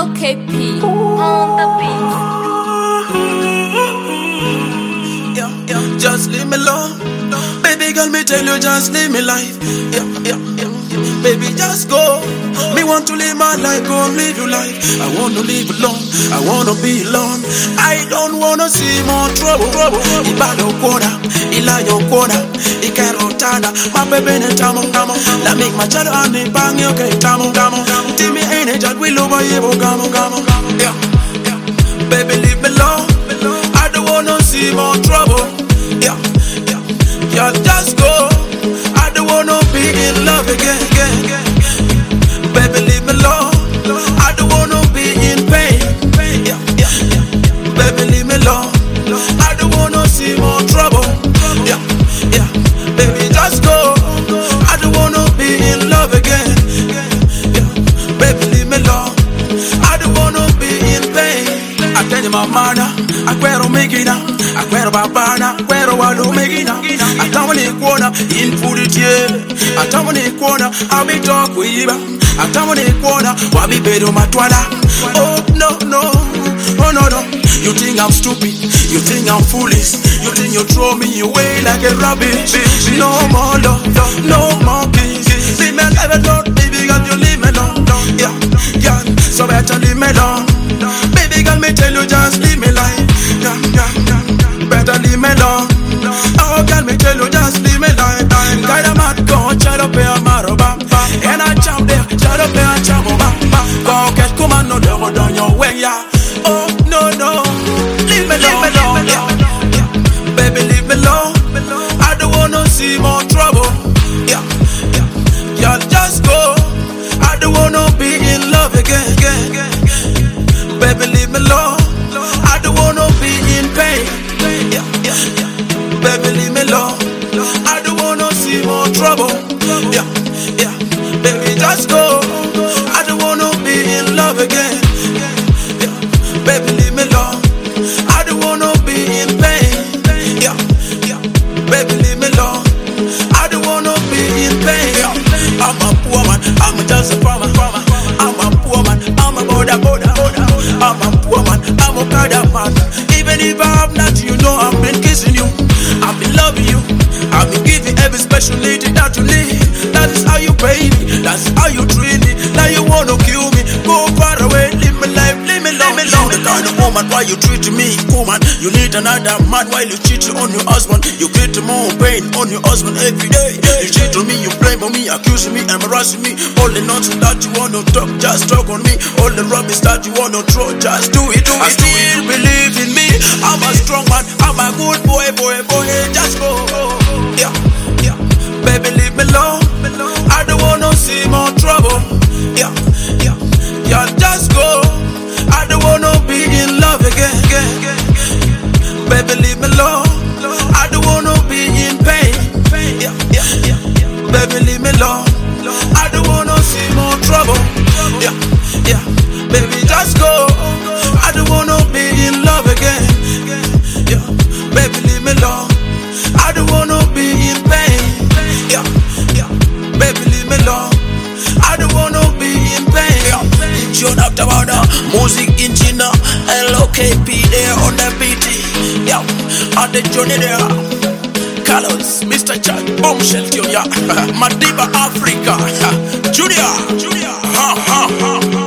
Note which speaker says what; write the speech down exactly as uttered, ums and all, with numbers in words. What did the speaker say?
Speaker 1: L K P on the beat.
Speaker 2: Yeah, yeah, just leave me alone. Baby girl, me tell you, just live me life. Yeah, yeah, yeah, yeah. Baby, just go. Me want to live my life, go and live your life. I want to live alone, I want to be alone. I don't want to see more trouble. Ibado kona, ilayo kona, ikero tana. My baby ne tamo tamo. La make my child and me bang you okay tamo tamo. Timi ain't just we love you gamo gamo. Yeah, yeah. Baby, leave me alone. I don't want to see more trouble. Yeah, yeah. Y'all just go. I don't want to be in love again, again, again. Baby, leave me alone. I don't want to be in pain. Yeah, yeah, yeah. Baby, leave me alone. I don't want to see more trouble. Yeah, yeah. Baby, just go. I don't want to be in love again. Yeah, baby, leave me alone. I don't want to be in pain. I tell you my mother, I quiero megina, I quiero babana, quiero walo megina. I don't want to corner in put it here. I don't want to corner, I'll be talk with you. I don't want to corner, wabi bedo matwala. Oh no no, oh no no. You think I'm stupid? You think I'm foolish? You think you throw me away like a rubbish? No more love, no more peace. Leave me alone, baby girl, you leave me alone. Yeah, yeah, so better leave me alone. Baby girl, me tell you just leave me alone. Yeah, yeah, yeah, better leave me alone. Oh girl, me tell you just leave me alone. Guide a mad go, chat up here, maroba. And I jump there, chat up here, jump over. Go get come on, no devil down your way, yeah. Oh no no, leave me alone, leave me alone, yeah, yeah. Baby, leave me alone. I don't wanna see more trouble. Yeah, yeah. Y'all just go. I don't wanna be in love again, again, again. Baby, leave me alone. I don't wanna be in pain. Yeah, yeah, yeah. Baby, leave me alone. I don't wanna see more trouble. Yeah, yeah. Baby, just go. I don't wanna be in love again. Yeah, baby, leave me alone. I don't wanna be in pain. Yeah, yeah. Baby, leave me alone. I don't wanna be in pain. Yeah. I'm a poor man. I'm just a farmer. I'm a poor man. I'm a border, border, border. I'm a poor man. I'm a kind of man. Even if I have not, you know I've been kissing you. I've been loving you. I've been giving every special lady that you need. That is how you pay me. That's how you treat me. Now you wanna kill me. Go far away. Live my life. Leave me alone. You the kind of woman why you treat me, woman. You need another man while you cheat on your husband. You create more pain on your husband every day. You cheat on me, you blame on me, accusing me, embarrassing me. All the nonsense that you wanna talk, just talk on me. All the rubbish that you wanna throw, just do it. Do I it, still do believe in me. I'm a strong man. I'm a good boy, boy, boy. Just go. Yeah, yeah. Baby, leave me alone. I don't wanna see more trouble. Yeah, yeah. Y'all just go. I don't wanna be in love again, again, again. Baby, leave me alone. I don't wanna be in pain. Yeah, yeah, yeah, yeah. Baby, leave me alone. I don't wanna see more trouble. Yeah, yeah. Baby, just go. I don't wanna be in love again. Yeah, baby, leave me alone. I don't wanna be in pain. Yeah, yeah. Baby, leave me alone. I don't wanna be in pain. Yeah. John after the music engineer L O K P there on the beat. Yeah, on the journey there. Carlos, Mister Chuck, Bombshell, yeah. Madiba Africa, Junior, Junior, ha ha ha.